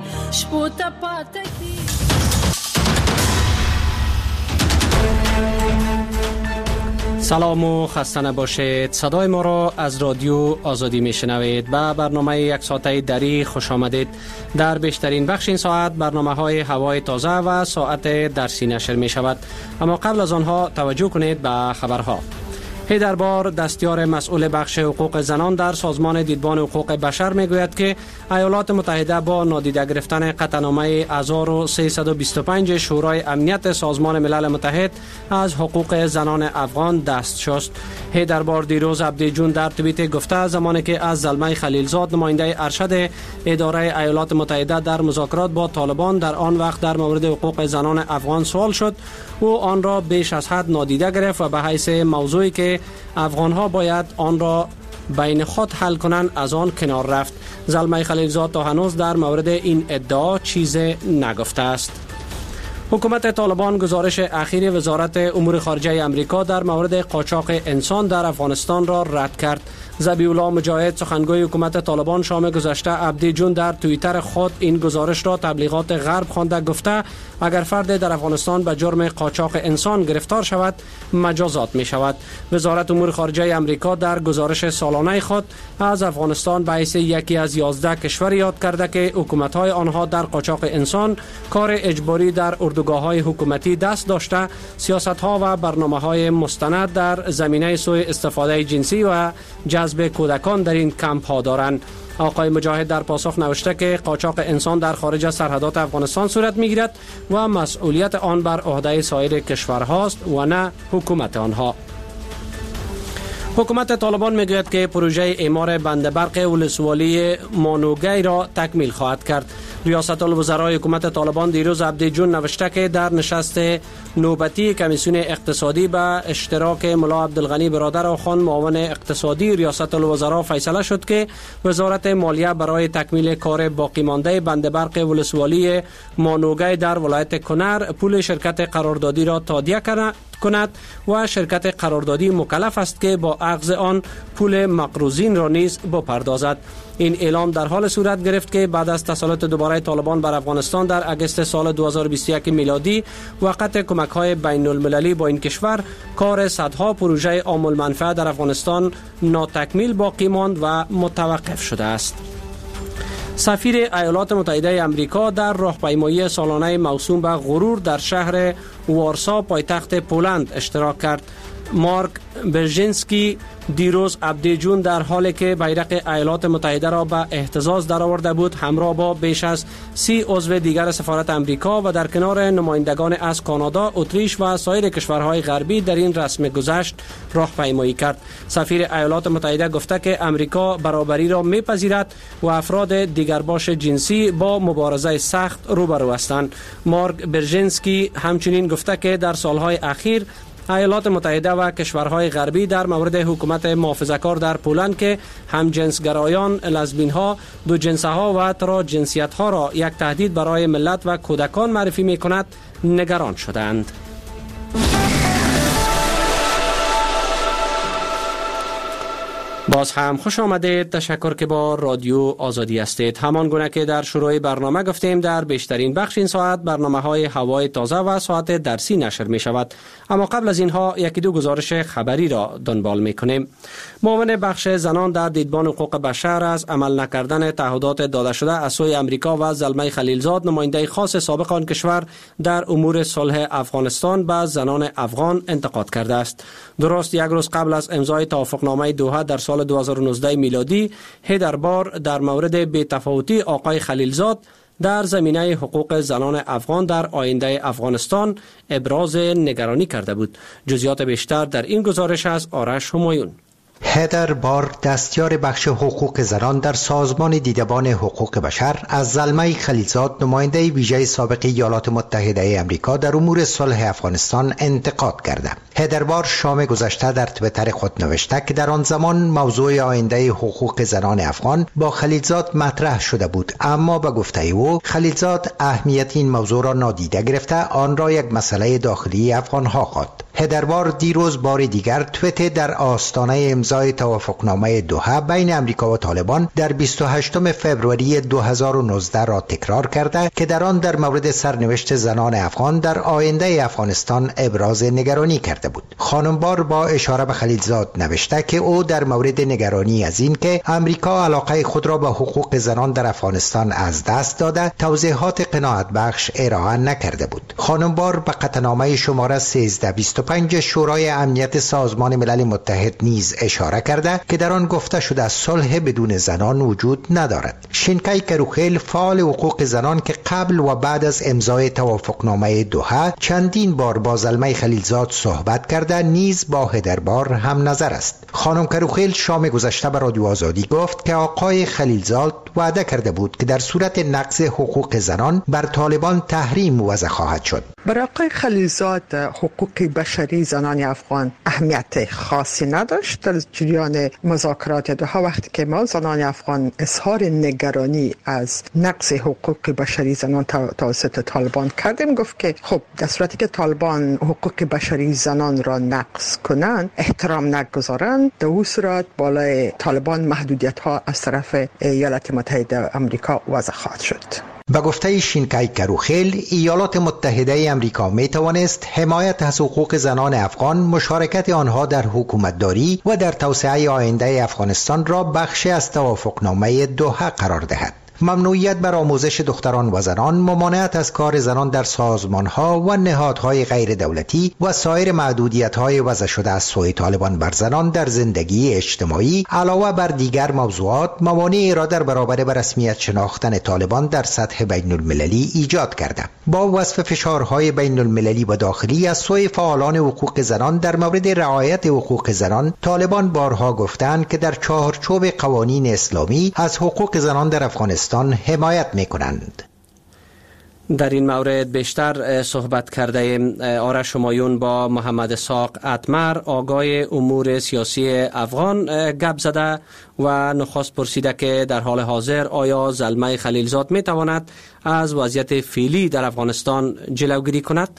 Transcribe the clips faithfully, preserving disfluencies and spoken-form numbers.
سلام و خسته نباشید. صدای ما را از رادیو آزادی میشنوید. به برنامه یک ساعته دری خوش آمدید. در بیشترین بخش این ساعت برنامه های هوای تازه و ساعت درسی نشر می شود. اما قبل از آنها توجه کنید به خبرها. هیدربار دستیار مسئول بخش حقوق زنان در سازمان دیدبان حقوق بشر میگوید که ایالات متحده با نادیده گرفتن قطعنامه هزار و سیصد و بیست و پنج شورای امنیت سازمان ملل متحد از حقوق زنان افغان دست شست. هیدربار دیروز عبدی جون در توییت گفته زمانی که از زلمه خلیلزاد نماینده ارشد اداره ایالات متحده در مذاکرات با طالبان در آن وقت در مورد حقوق زنان افغان سوال شد، او آن را بیش از حد نادیده گرفت و به حیث موضوعی که افغانها باید آن را بین خود حل کنند از آن کنار رفت. زلمه خلیلزاد تا هنوز در مورد این ادعا چیز نگفته است. حکومت طالبان گزارش اخیر وزارت امور خارجه امریکا در مورد قاچاق انسان در افغانستان را رد کرد. ذبیح الله مجاهد سخنگوی حکومت طالبان شام گذشته عبدی جون در توییتر خود این گزارش را تبلیغات غرب خوانده گفته اگر فرد در افغانستان به جرم قاچاق انسان گرفتار شود مجازات می شود. وزارت امور خارجه امریکا در گزارش سالانه خود از افغانستان به حیث یکی از یازده کشور یاد کرده که حکومت‌های آنها در قاچاق انسان، کار اجباری در اردوگاه‌های حکومتی دست داشته، سیاست‌ها و برنامه‌های مستند در زمینه سوء استفاده جنسی و جذب کودکان در این کمپ ها دارند. آقای مجاهد در پاسخ نوشته که قاچاق انسان در خارج از سرحدات افغانستان صورت میگیرد و مسئولیت آن بر عهده سایر کشورهاست و نه حکومت آنها. حکومت طالبان میگوید که پروژه اعمار بند برق ولسوالی مانوگی را تکمیل خواهد کرد. ریاست الوزرای حکومت طالبان دیروز عبدی جون نوشته که در نشست نوبتی کمیسیون اقتصادی به اشتراک ملا عبدالغنی برادر آخان معاون اقتصادی ریاست الوزرا فیصله شد که وزارت مالیه برای تکمیل کار باقی مانده بند برق ولسوالی مانوگی در ولایت کنر پول شرکت قراردادی را تادیه کند و شرکت قراردادی مکلف است که با اخذ آن پول مقروضین را نیز بپردازد. این اعلام در حال صورت گرفت که بعد از تسلط دوباره طالبان بر افغانستان در اگست سال دو هزار و بیست و یک میلادی و قطع کمک‌های بین المللی با این کشور، کار صدها پروژه عام المنفعه در افغانستان ناتکمیل باقی ماند و متوقف شده است. سفیر ایالات متحده امریکا در راهپیمایی سالانه موسوم به غرور در شهر وارسا پایتخت پولند اشتراک کرد. مارک برژینسکی دیروز عبدی جون در حالی که بیرق ایالات متحده را به اهتزاز درآورده بود همراه با بیش از سی عضو دیگر سفارت امریکا و در کنار نمایندگان از کانادا، اتریش و سایر کشورهای غربی در این رسم گذشت راهپیمایی کرد. سفیر ایالات متحده گفته که امریکا برابری را میپذیرد و افراد دیگرباش جنسی با مبارزه سخت روبرو هستند. مارک برژینسکی همچنین گفته که در سالهای اخیر ایالات متحده و کشورهای غربی در مورد حکومت محافظه‌کار در پولند که هم جنسگرایان، لزبین ها، دو جنسه ها و ترا جنسیت ها را یک تهدید برای ملت و کودکان معرفی می کند نگران شدند. باز هم خوش آمدید. تشکر که با رادیو آزادی هستید. همان گونه که در شروع برنامه گفتیم در بیشترین بخش این ساعت برنامه های هوای تازه و ساعت درسی نشر می شود. اما قبل از اینها یکی دو گزارش خبری را دنبال می کنیم. معاون بخش زنان در دیدبان حقوق بشر از عمل نکردن تعهدات داده شده از سوی امریکا و زلمه خلیلزاد نماینده خاص سابق آن کشور در امور صلح افغانستان به زنان افغان انتقاد کرده است. درست یک روز قبل از امضای توافقنامه دوحه در سال دو هزار و نوزده میلادی، هیدربار در مورد بی‌تفاوتی آقای خلیلزاد در زمینه حقوق زنان افغان در آینده افغانستان ابراز نگرانی کرده بود. جزئیات بیشتر در این گزارش از آرش همایون. هیدربار دستیار بخش حقوق زنان در سازمان دیدبان حقوق بشر از زلمه خلیلزاد نماینده ویژه سابق ایالات متحده آمریکا در امور صلح افغانستان انتقاد کرده. هیدربار شام گذشته در توییتر خود نوشته که در آن زمان موضوع آینده حقوق زنان افغان با خلیلزاد مطرح شده بود، اما به گفته او خلیلزاد اهمیت این موضوع را نادیده گرفته آن را یک مسئله داخلی افغانها خواند. هدربار دیروز بار دیگر توییت در آستانه امضای توافقنامه دوحه بین امریکا و طالبان در بیست و هشتم فوریه دو هزار و نوزده را تکرار کرده که در آن در مورد سرنوشت زنان افغان در آینده افغانستان ابراز نگرانی کرده بود. خانم بار با اشاره به خلیلزاد نوشته که او در مورد نگرانی از این که امریکا علاقه خود را به حقوق زنان در افغانستان از دست داده توضیحات قناعت بخش ارائه نکرده بود. خانم بار به قطعنامه شماره سیزده بیست و پنج شورای امنیت سازمان ملل متحد نیز اشاره کرده که در آن گفته شده صلح بدون زنان وجود ندارد. شینکای کروخیل فعال حقوق زنان که قبل و بعد از امضای توافقنامه دوحه چندین بار با زلمه خلیلزاد صحبت کرده نیز با هدربار هم نظر است. خانم کروخیل شام گذشته به رادیو آزادی گفت که آقای خلیلزاد وعده کرده بود که در صورت نقض حقوق زنان بر طالبان تحریم وضع خواهد شد. برای آقای خلیلزاد حقوق بشری زنان افغان اهمیت خاصی نداشت در جریان مذاکرات دوحه. وقتی که ما زنان افغان اظهار نگرانی از نقض حقوق بشری زنان توسط طالبان کردیم، گفت که خب در صورتی که طالبان حقوق بشری زنان را نقض کنند، احترام نگذارند، در اون صورت بالای طالبان محدودیت ها از طرف ایالات متحده آمریکا وضع خواهد شد. به گفته شینکای کروخیل، ایالات متحده آمریکا می توانست حمایت از حقوق زنان افغان، مشارکت آنها در حکومتداری و در توسعه آینده افغانستان را بخشی از توافقنامه دوحه قرار دهد. ممنوعیت بر آموزش دختران و زنان، ممانعت از کار زنان در سازمان‌ها و نهادهای غیر دولتی و سایر محدودیت‌های وضع شده از سوی طالبان بر زنان در زندگی اجتماعی علاوه بر دیگر موضوعات موانعی را در برابر به رسمیت شناختن طالبان در سطح بین المللی ایجاد کرده. با وصف فشارهای بین المللی و داخلی از سوی فعالان حقوق زنان در مورد رعایت حقوق زنان، طالبان بارها گفتند که در چارچوب قوانین اسلامی از حقوق زنان در افغانستان حمایت می‌کنند. در این مورد بیشتر صحبت کرده آرش همایون با محمد اسحاق اتمر آگاه امور سیاسی افغان گپ زده و نخست پرسیده که در حال حاضر آیا زلمه خلیلزاد میتواند از وضعیت فعلی در افغانستان جلوگیری کند؟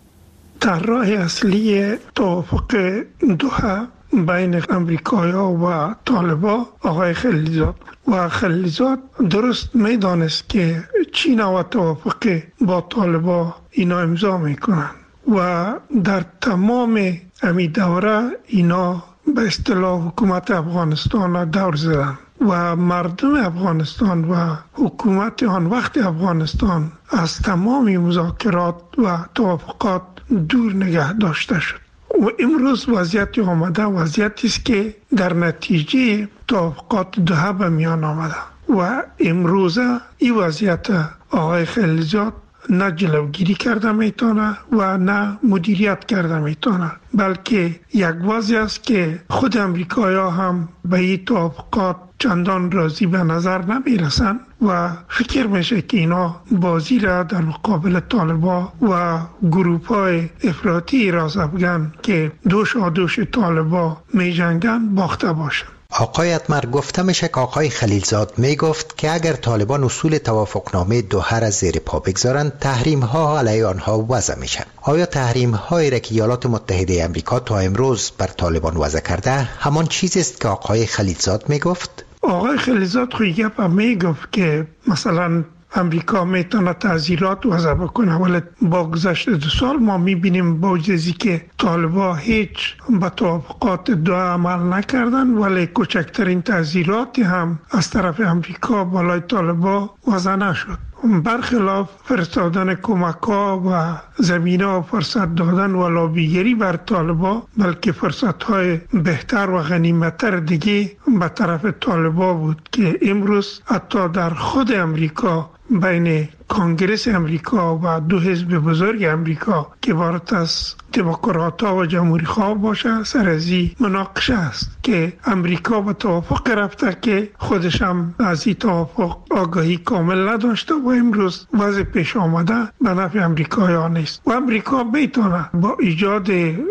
در راه اصلی توافق دوحه بین امریکایا و طالبا آقای خلیلزاد و خلیلزاد درست میدانست که چین و توافق با طالبا اینا امضا میکنن و در تمام امی دوره اینا به اصطلاح حکومت افغانستان دور زدن و مردم افغانستان و حکومت آن وقت افغانستان از تمام مذاکرات و توافقات دور نگه داشته شد. و امروز وضعیت آمده وضعیتی است که در نتیجه توافقات دوحه به میان آمده و امروز این وضعیت آقای خلیلزاد نه جلوگیری کرده میتونه و نه مدیریت کرده میتونه، بلکه یک وضع است که خود امریکایی‌ها هم به این توافقات چندان راضی به نظر نمیرسن و فکر میشه که اینا بازی را در مقابل طالبا و گروه‌های افراطی راز افغان که دوش آدوش طالبا می جنگن باخته باشن. آقای اتمر گفته میشه که آقای خلیلزاد می گفت که اگر طالبان اصول توافقنامه دوحه را زیر پا بگذارند، تحریم ها علیه آنها وضع میشن. آیا تحریم هایی را که ایالات متحده آمریکا تا امروز بر طالبان وضع کرده همان چیزی است که آقای خلیلزاد می گفت؟ آقای خلیلزاد خوی گپ می گفت که مثلا امریکا میتونه تعزیرات وضع بکنه، ولی با گذشت دو سال ما میبینیم با وجودی که طالبا هیچ به توافقات دوحه عمل نکردن، ولی کوچکترین تعزیراتی هم از طرف امریکا بالای طالبا وضع نشد. برخلاف فرستادن کمک‌ها و زمینه و فرصت دادن و لابیگری بر طالبا، بلکه فرصت‌های بهتر و غنیمت‌تر دیگه به طرف طالبا بود که امروز حتی در خود امریکا بین کنگرس امریکا و دو حزب بزرگ امریکا که عبارت از دموکرات‌ها و جمهوری‌خواه باشه، سر از این مناقشه است که امریکا به توافق رفته که خودش هم از این توافق آگاهی کامل نداشته و امروز وضع پیش آمده به نفع امریکایی‌ها نیست و امریکا میتونه با ایجاد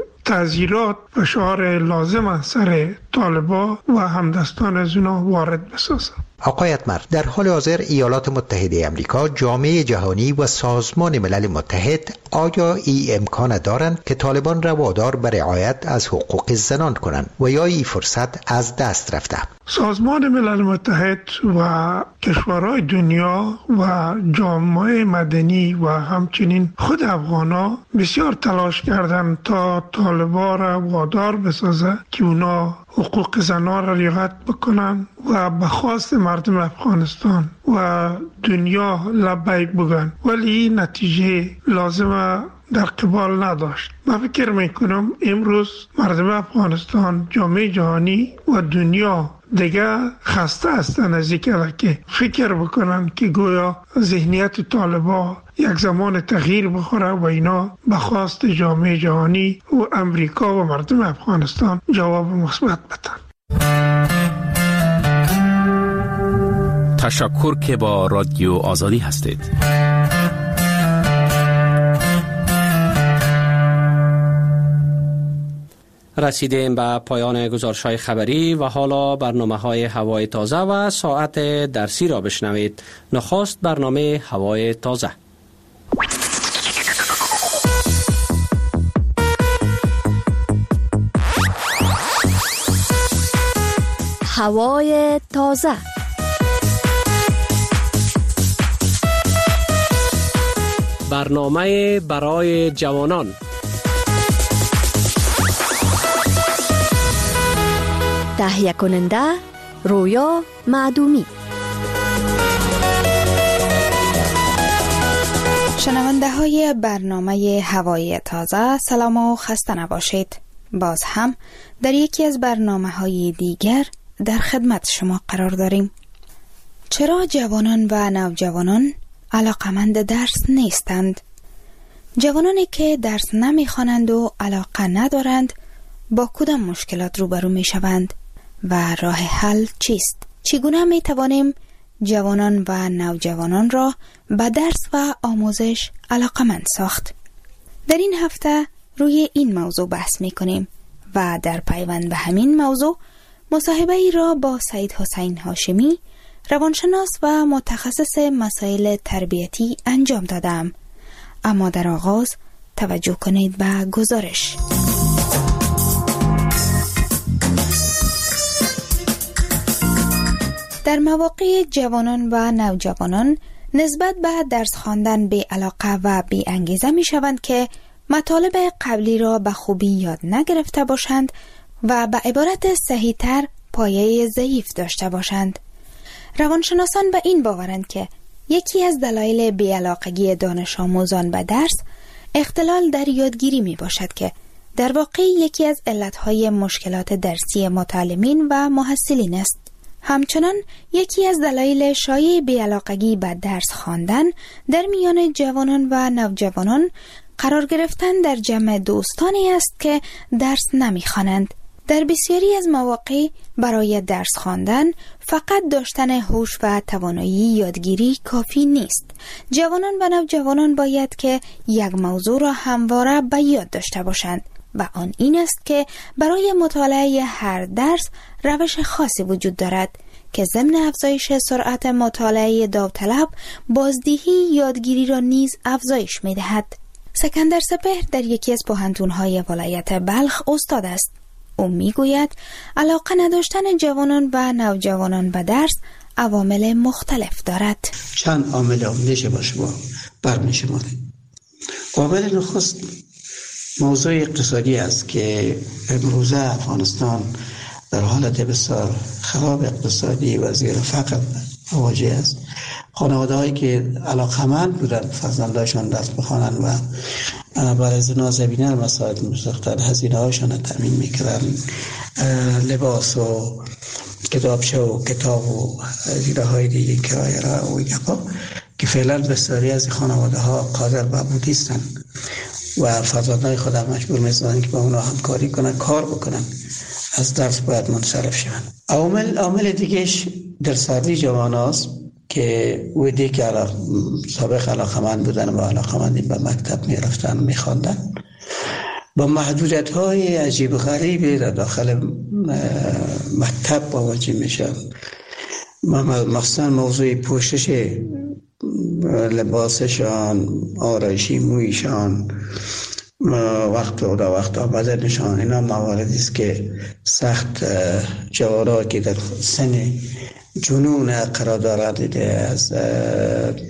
تعزیرات فشار لازم سر طالبا و همدستان از اونا وارد بسازه. آقای اتمر، در حال حاضر ایالات متحده آمریکا، جامعه جهانی و سازمان ملل متحد آیا این امکان دارند که طالبان را وادار به رعایت از حقوق زنان کنند و یا این فرصت از دست رفته؟ سازمان ملل متحد و کشورهای دنیا و جامعه مدنی و همچنین خود افغانا بسیار تلاش کردند تا طالبان را وادار بسازه که اونا حقوق زنان را رعایت بکنن و به خواست مردم افغانستان و دنیا لبیک بگن، ولی نتیجه لازمه در قبال نداشت. من فکر میکنم امروز مردم افغانستان، جامعه جهانی و دنیا دیگه خسته هستن از اینکه که فکر بکنن که گویا ذهنیت طالبان یک زمان تغییر بخوره و اینا به خواست جامعه جهانی و امریکا و مردم افغانستان جواب مثبت بدن. تشکر که با رادیو آزادی هستید. رسیدیم به پایان گزارش‌های خبری و حالا برنامه‌های هوای تازه و ساعت درسی را بشنوید. نخست برنامه هوای تازه. هوای تازه. برنامه برای جوانان. تهیه کننده رویا معدومی. شنونده های برنامه هوای تازه، سلام و خسته نباشید. باز هم در یکی از برنامه های دیگر در خدمت شما قرار داریم. چرا جوانان و نوجوانان علاقمند درس نیستند؟ جوانانی که درس نمیخوانند و علاقه ندارند با کدام مشکلات روبرو می شوند و راه حل چیست؟ چگونه می توانیم جوانان و نوجوانان را به درس و آموزش علاقمند ساخت؟ در این هفته روی این موضوع بحث می کنیم و در پیوند به همین موضوع مصاحبه ای را با سید حسین هاشمی، روانشناس و متخصص مسائل تربیتی انجام دادم. اما در آغاز توجه کنید به گزارش. در مواقع جوانان و نوجوانان نسبت به درس خواندن بی علاقه و بی انگیزه می شوند که مطالب قبلی را به خوبی یاد نگرفته باشند و به عبارت صحیح تر پایه ضعیف داشته باشند. روانشناسان به این باورند که یکی از دلایل بی‌علاقگی دانش آموزان به درس اختلال در یادگیری می باشد که در واقع یکی از علتهای مشکلات درسی متعلمین و محصلین است. همچنان یکی از دلایل شایع بی‌علاقگی به درس خواندن در میان جوانان و نوجوانان قرار گرفتن در جمع دوستانی است که درس نمی‌خوانند. در بسیاری از مواقع برای درس خواندن فقط داشتن هوش و توانایی یادگیری کافی نیست. جوانان و نوجوانان باید که یک موضوع را همواره به یاد داشته باشند و آن این است که برای مطالعه هر درس روش خاصی وجود دارد که ضمن افزایش سرعت مطالعه داوطلب بازدهی یادگیری را نیز افزایش می‌دهد. سکندر سپهر در یکی از پوهنتون‌های ولایت بلخ استاد است. او میگوید علاقه نداشتن جوانان و نوجوانان به درس عوامل مختلف دارد. چند عامل عمده با شما برمی‌شماریم. عامل نخست موضوع اقتصادی است که امروزه افغانستان در حالت بسیار خراب اقتصادی و زیر فقر مواجه است. خانواده هایی که علاقمند بودند فرزندانشان درس بخوانند و برای زنا زمینه مساعد می‌ساختند، هزینه هاشان را تامین می‌کردند، لباس و کتابچه و کتاب و هزینه های دیگه کرایه را و اینا که فعلا بسیاری از خانواده ها قادر به بود نیستند و فرزندان خود مجبور می‌سازند که با اونا همکاری کنند، کار بکنند، از درس باید منصرف شوند. عامل عامل دیگهش در سردی جوان است که او دیگه سابق علاقمند بودن و علاقمندی به مکتب می رفتن می خواندن با محدودیت های عجیب غریبی در داخل مکتب مواجه می شد. مخصوصا موضوع پوشش لباسشان، آرایشی مویشان، وقت و وقت بدنشان، اینا مواردی است که سخت جوارا که در سن جنون قرار دارد از